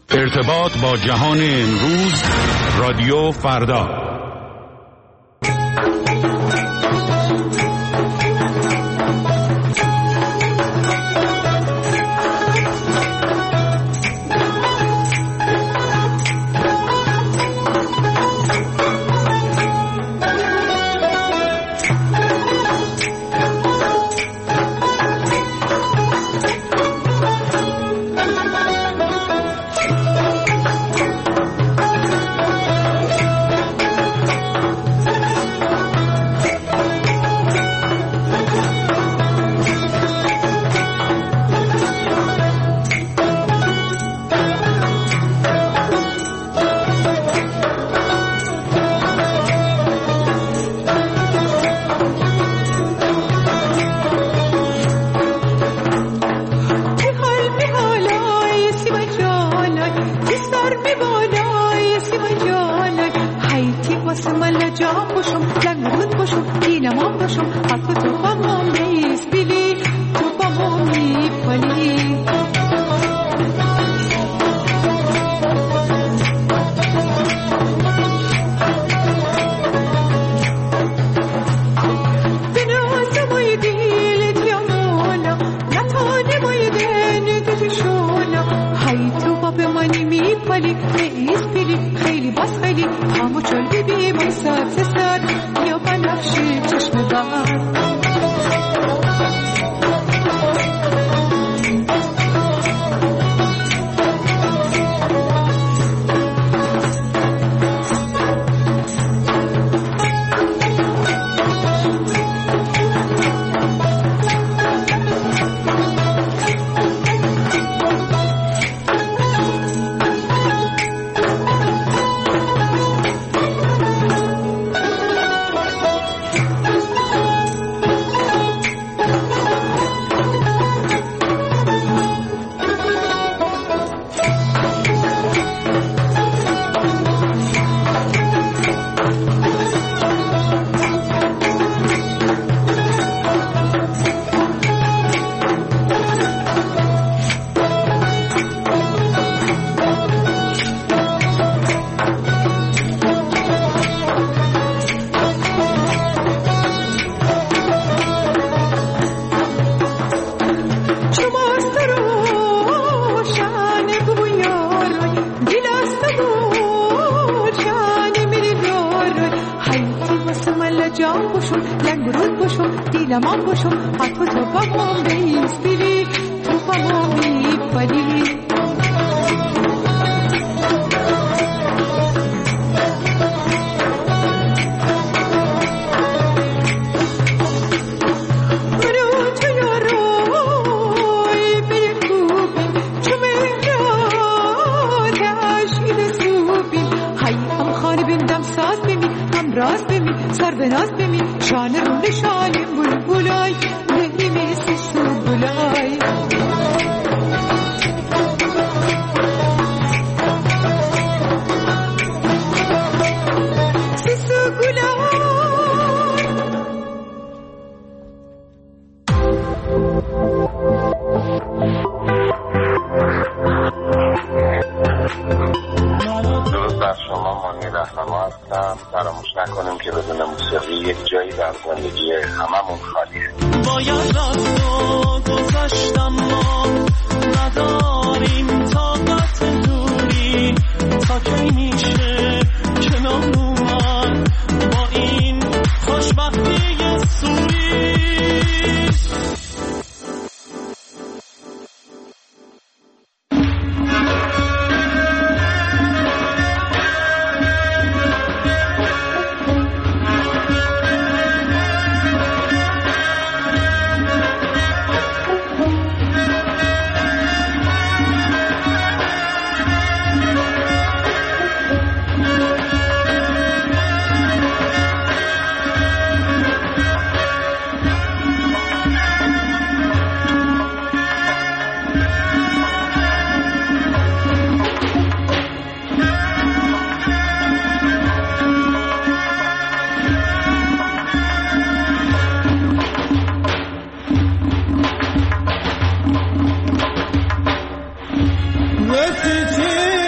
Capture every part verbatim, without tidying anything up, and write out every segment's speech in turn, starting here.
ارتباط با جهان امروز، رادیو فردا. وقتی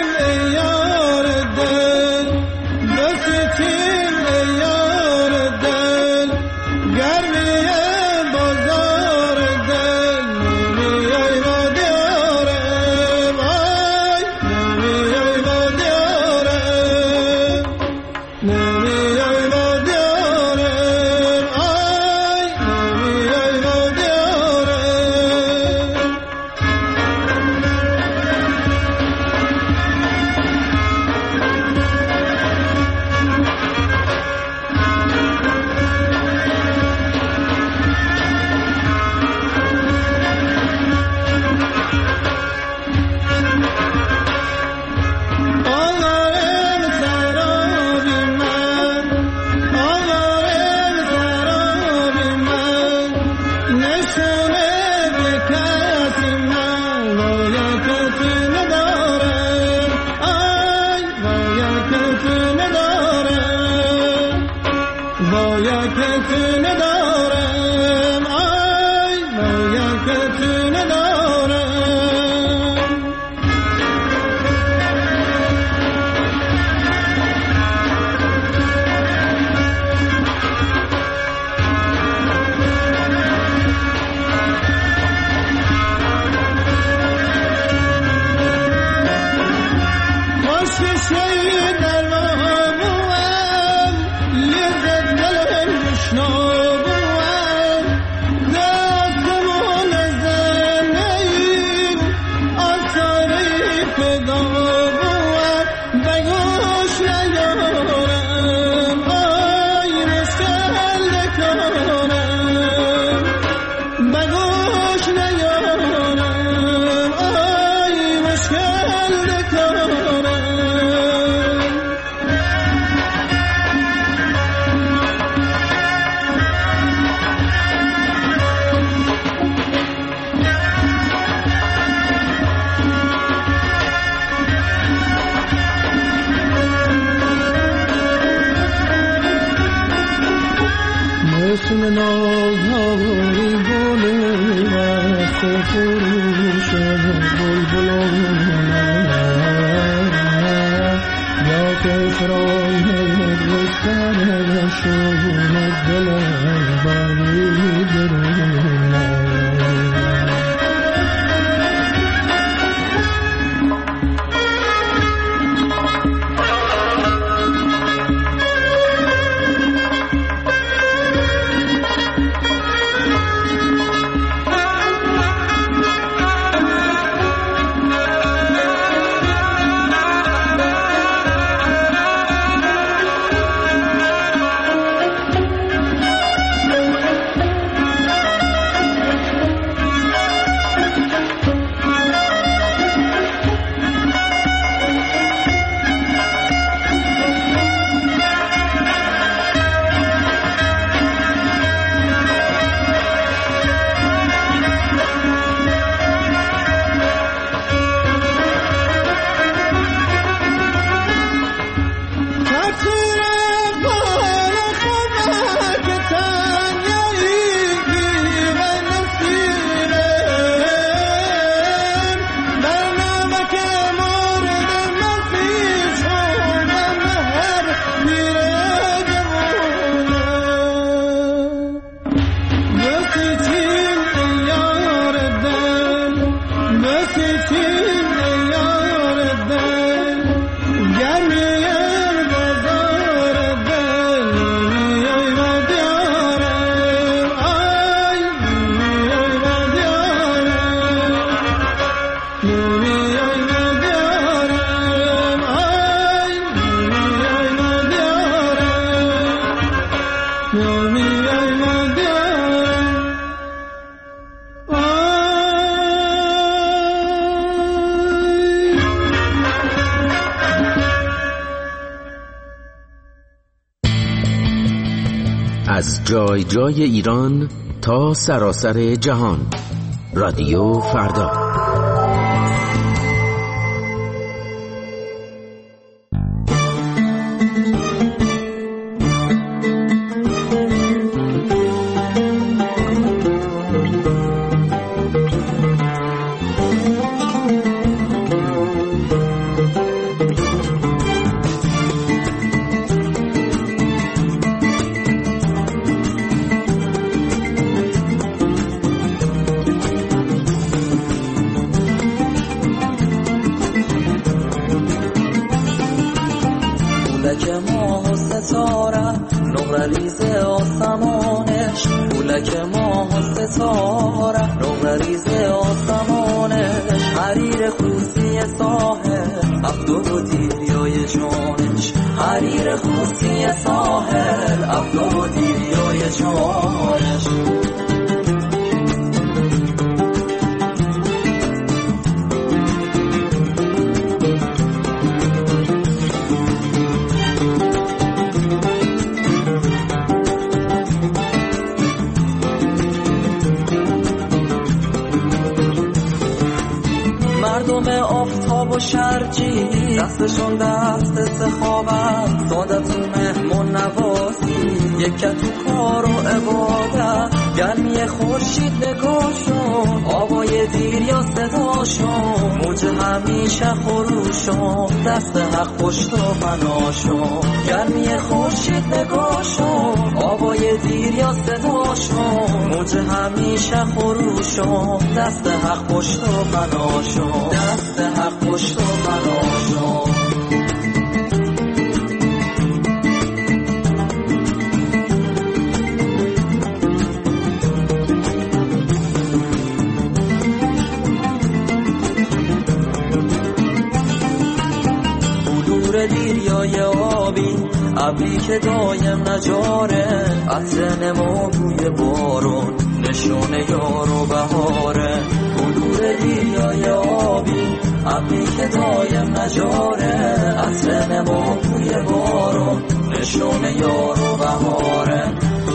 از جای جای ایران تا سراسر جهان، رادیو فردا. مردم آفتاب و شرجی دستشون دست سخاوت، سادتون مهمون نوازی، یکتون کار و عبادت، گرمی خورشید نگاهشون، آوای دیر یا صداشون، موج همیشه خروشون، دست حق پشت و پناشون، گرمی خورشید نگاهشون، آوای دیر یا صداشون، موج همیشه خروشون، دست حق پشت و پناشون، دست حق پشت و پناشون. دیریای آبی، ابری که دایم نجاره، عطر نما بوی بارون، نشون یار و بهاره. بلور دیریای آبی، ابری که دایم نجاره، عطر نما بوی بارون، نشون یار و بهاره.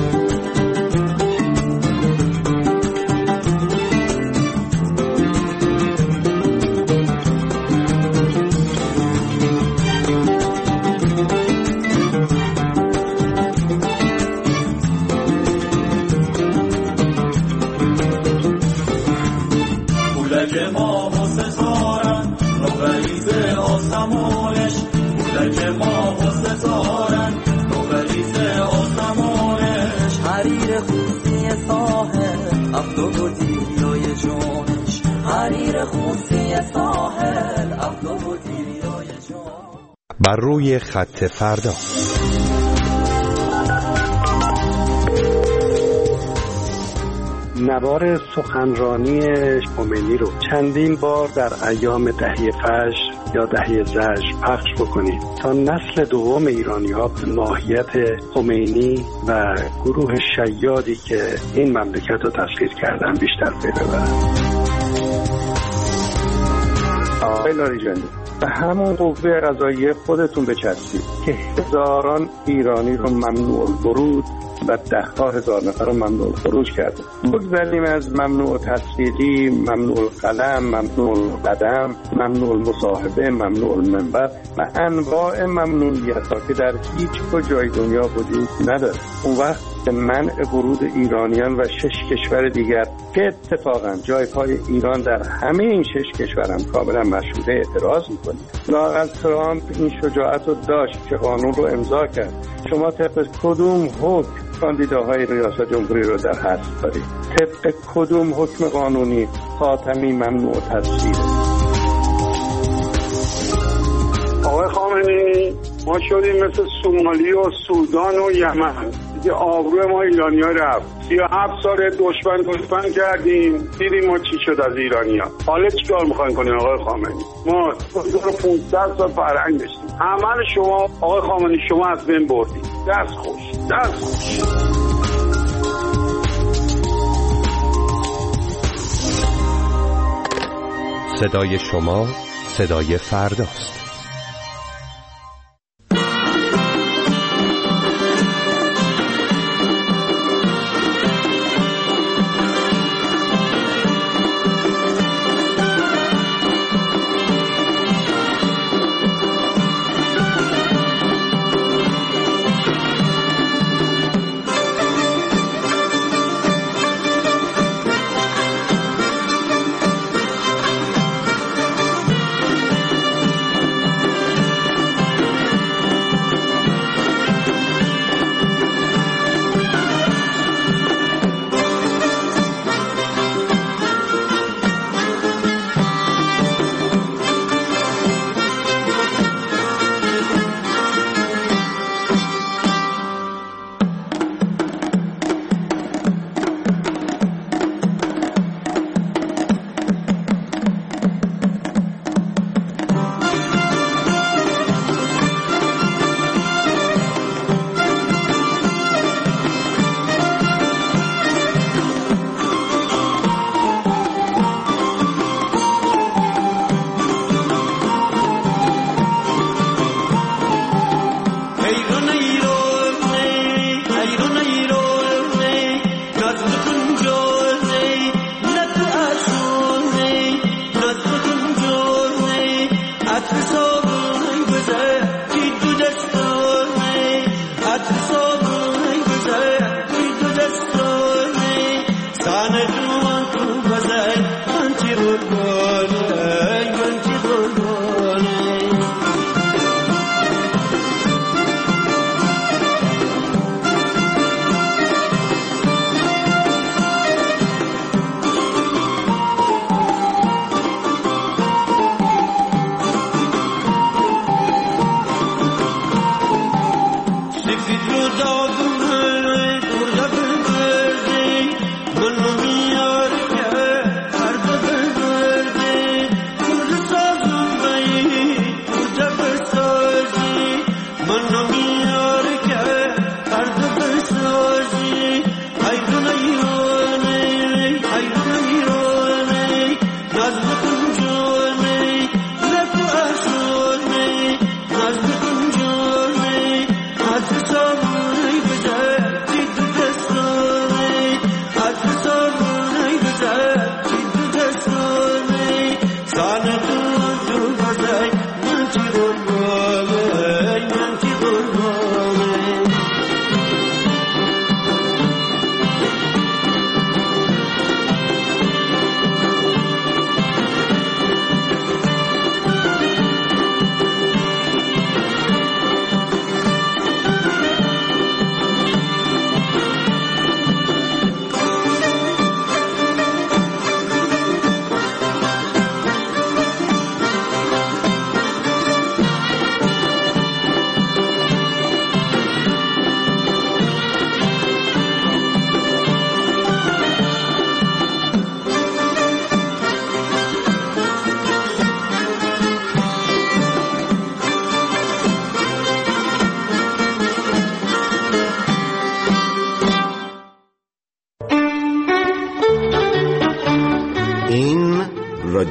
حریر خوزی ساحل افدود و دیریای جونش، حریر خوزی ساحل افدود و دیریای جونش. بر روی خط فردا. نوار سخنرانی خمینی رو چندین بار در ایام دهه فجر یا دهه زجر پخش بکنید تا نسل دوم ایرانی‌ها به ماهیت خمینی و گروه شیادی که این مملکت رو تسخیر کردن بیشتر پی ببرن. آقای لاریجانی، به همون قوه قضاییه خودتون بچسبید که هزاران ایرانی رو ممنوع الورود و ده ها هزار نفر رو ممنوع خروج کرده. بگذاریم از ممنوع تصویری، ممنوع قلم، ممنوع قدم، ممنوع مصاحبه، ممنوع منبر و انواع ممنوعیت ها که در هیچ کجای دنیا وجود نداره. اون وقت به منع ورود ایرانیان و شش کشور دیگر که اتفاقا جای پای ایران در همه این شش کشورم کاملا مشروطه اعتراض میکنید. لااقل ترامپ این شجاعت رو داشت که قانون رو امضا کرد. شما طبق کدوم حکم کاندیداهای ریاست جمهوری رو در حذف دارید؟ طبق کدوم حکم قانونی خاتمی ممنوع تصویره؟ آقای خامنه‌ای، ما شدیم مثل سومالی و سودان و یمن. دیگه آبروی ما ایرانی‌ها رفت. سی و هفت سال دشمن دشمن کردیم، دیدیم ما چی شد از ایرانی‌ها. حالا چیکار می‌خواین کنین آقای خامنه‌ای؟ ما هزار و پانصد سال فرهنگ داشتیم. عمل شما آقای خامنه‌ای شما از بین بردید. دست خوش، دست خوش. صدای شما صدای فرداست.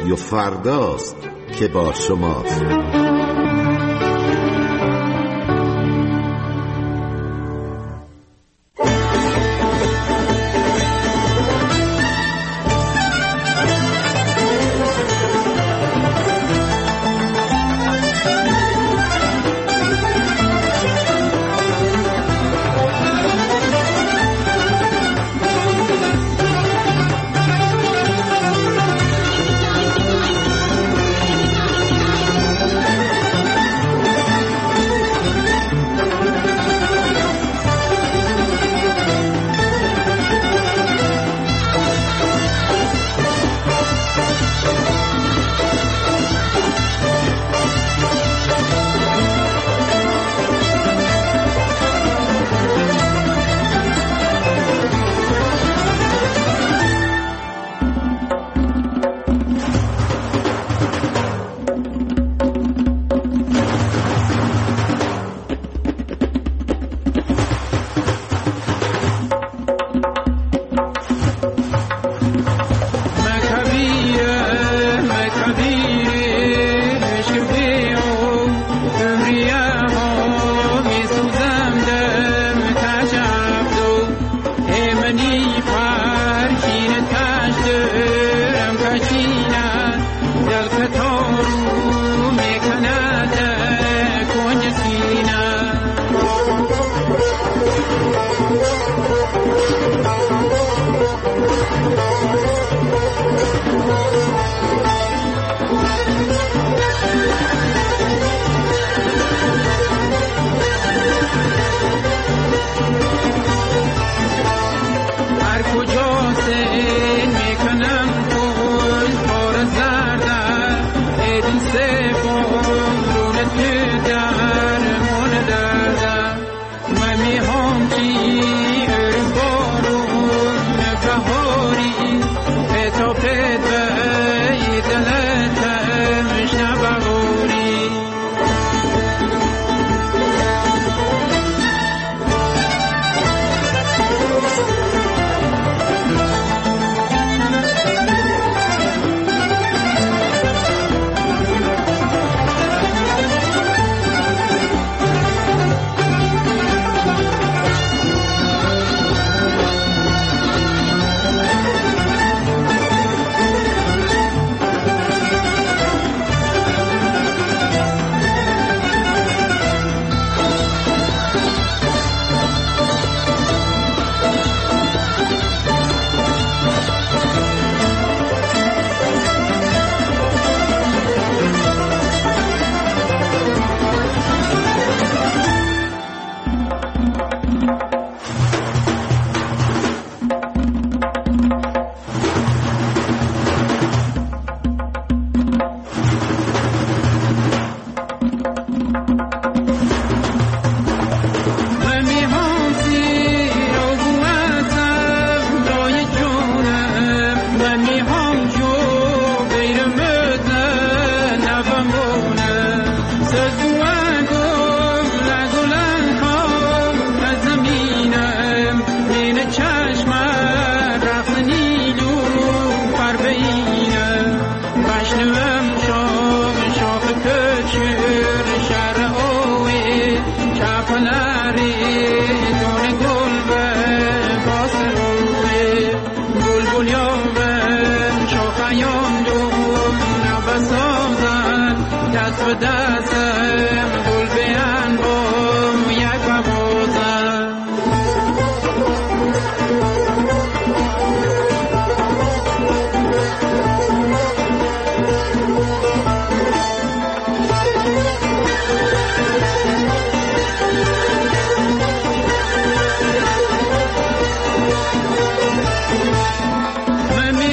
رادیو فرداست که با شماست.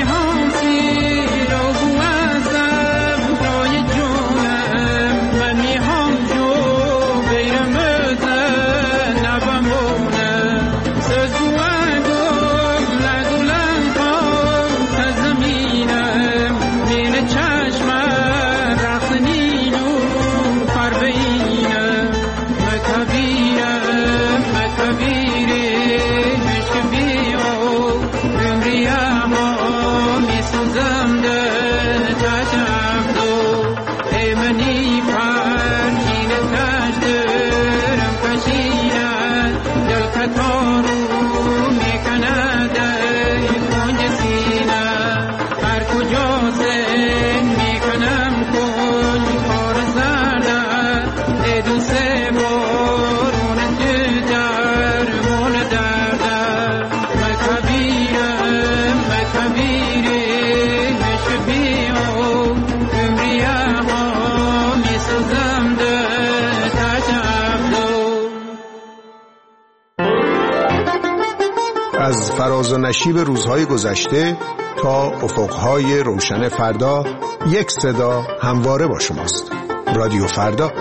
من منی فرشین تشترم کشیدن دل کتارو میکند ای کنج سینه هر کجا زن میکنم کن کار زردن ای دوست بارون در مون دردن مکبیرم مکبیره از فراز و نشیب روزهای گذشته تا افقهای روشن فردا، یک صدا همواره با شماست. رادیو فردا.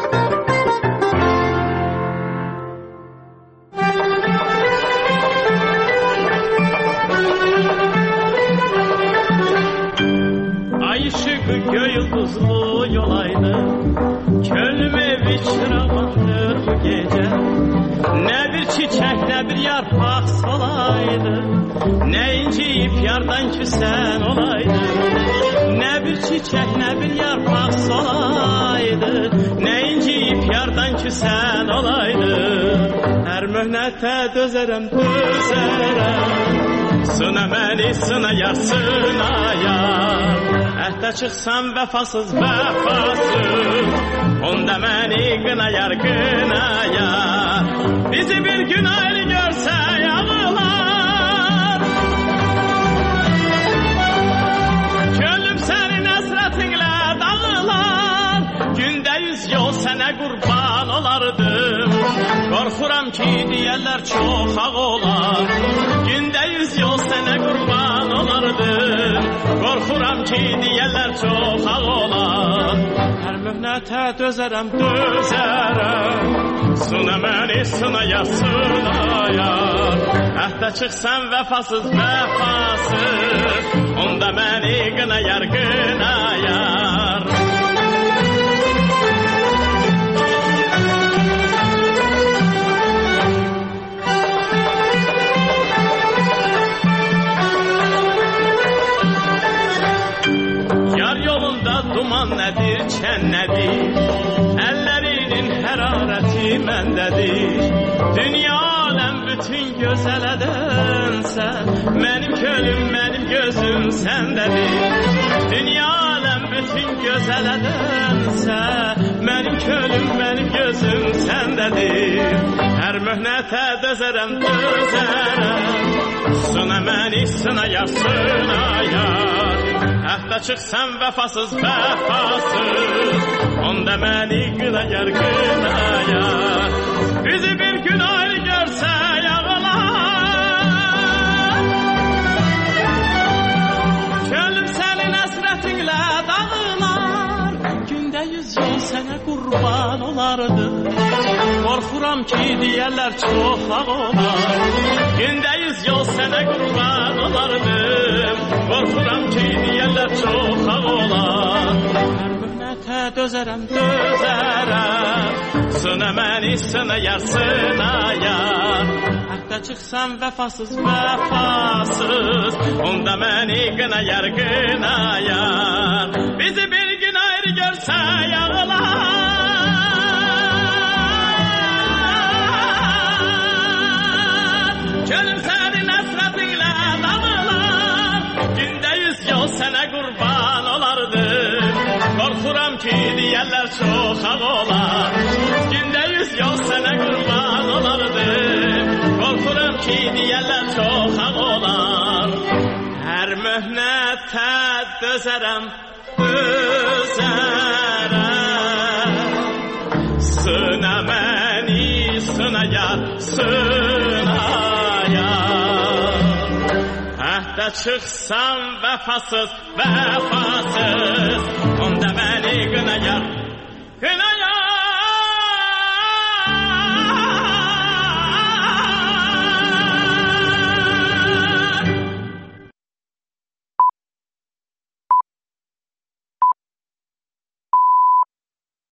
Ay ışığı yıldızlı yolaydı, könlüme bir çırağandır bu gece. Ne bir çiçek ne bir yarpak solaydı, ne inciyip yardan küsen olaydı. Ne bir çiçek ne bir yarpak solaydı, ne inciyip yardan küsen olaydı. Her mühnete dözerem dözerem, sına məni sına yar sına yar. Əhdə çıxsam vəfasız vəfasız, onda məni qına yar qına yar. Bizi bir gün ayrı görsə yağılar, gönlüm sənin əsrətinlə dağılar. Gündə yüz yol sənə qurban olardım, qorxuram ki deyərlər çox ağ olar. Gündə yüz yol sənə qurban olardım, qorxuram ki deyərlər çox ağ olar. Hər mühnətə dözərəm, dözərəm, sına məni sına yar, sına yar. Əhdə çıxsam vəfasız vəfasız, onda məni qına yar, qına yar. Duman nədir, çən nədir, əllərinin hərarəti məndədir. Dünya aləm bütün gözələdənsə, mənim könlüm, mənim gözüm səndədir. Dünya aləm bütün gözələdənsə, mənim könlüm, mənim gözüm səndədir. Hər möhnətə dözərəm, dözərəm, sına məni sına yar, sına yar. Əhdə çıxsam vəfasız vəfasız, onda məni qına yar, qına yar. Bizi bir gün ayrı görsə yağılar, könlüm sənin əsrətinlə dağılar. Gündə yüz yol sənə qurban olardı, qorxuram ki deyərlər çox ağ olar. Gündə yüz yol sənə qurban olardım, qorxuram ki deyərlər çox ağ olar. Hər mühnətə dözərəm, dözərəm, sına məni sına yar, sına yar. Əhdə çıxsam vəfasız vəfasız, onda məni qına yar, qına yar. Bizi bir gün ayrı görsə yağılar, könlüm sənin əsrətinlə dağılar. Gündə yüz yol sənə qurban olardım, qorxuram ki deyərlər çox ağ olar. Gündə yüz yol sənə qurban olardım, qorxuram ki deyərlər çox ağ olar. Hər möhnətə dözərəm, dözərəm, sına məni sına yar, sına yar. Əhdə çıxsam vəfasız vəfasız, onda məni qına yar,